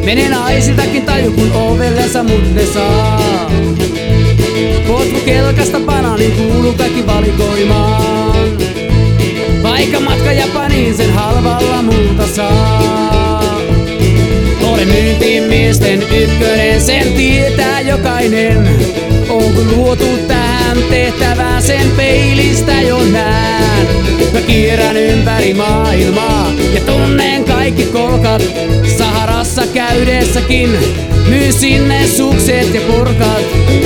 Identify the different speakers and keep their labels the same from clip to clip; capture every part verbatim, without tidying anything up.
Speaker 1: Menee naisiltakin taju, kun ovellensa mut ne saa. Potkukelkasta banaanin kuuluu kaikki valikoimaan. Vaikka matka Japaniin sen halvalla multa saa. Olen myyntimiesten ykkönen, sen tietää jokainen. Onko luotu tähän tehtävään, sen peilistä jo näen. Mä kierrän ympäri maailmaa ja tunnen kaikki kolkat. Saharassa käydessäkin myyn sinne sukset ja porkat.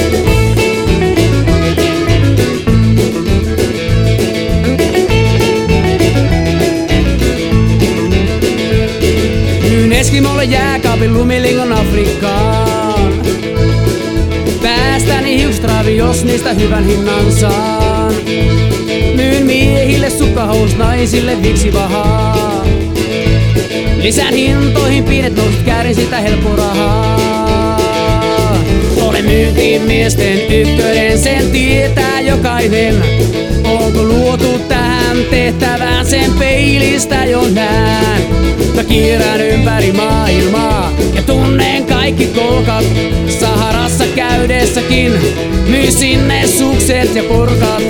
Speaker 1: Myyn Eskimolle jääkaapin lumilingon Afrikkaan. Päästäni hiusraavi, jos niistä hyvän hinnan saan. Myyn miehille sukkahousut, naisille viksivahaa. Lisään hintoihin pienet nousut, käärin sitä helppo rahaa. Olen myyntimiesten ykkönen, sen tietää jokainen. Onko luotu tähän tehtävään, sen peilistä jo näen. Mä kierrän ympäri maailmaa ja tunnen kaikki kolkat. Saharassa käydessäkin myy sinne sukset ja porkat.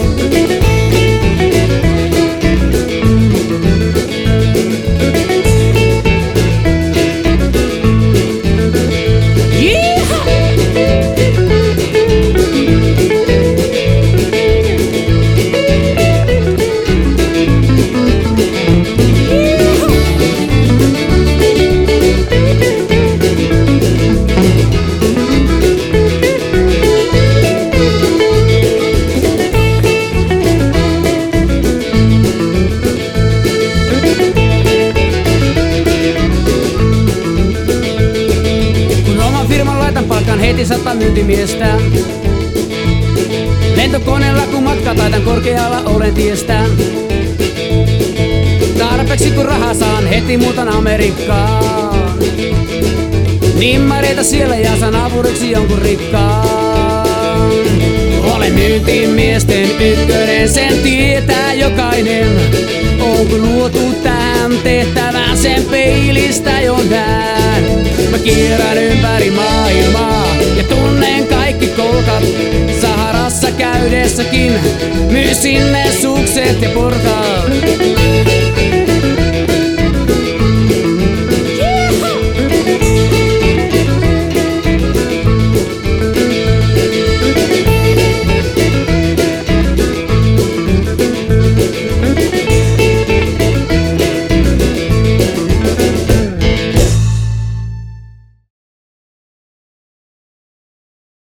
Speaker 1: Palkan heti sata myyntimiestä. Lentokoneella kun matka taitan, korkealla olen tiestä. Tarpeeksi kun rahaa saan, heti muutan Amerikkaan. Nimmareita siellä ja saan avuriksi jonkun rikkaan. Olen myyntimiesten ykkönen, sen tietää jokainen. Onko luotu tähän tehtävään, sen peilistä jo näen. Mä kierrän ympäri maailmaa ja tunnen kaikki kolkat. Saharassa käydessäkin myy sinne sukset ja porkat.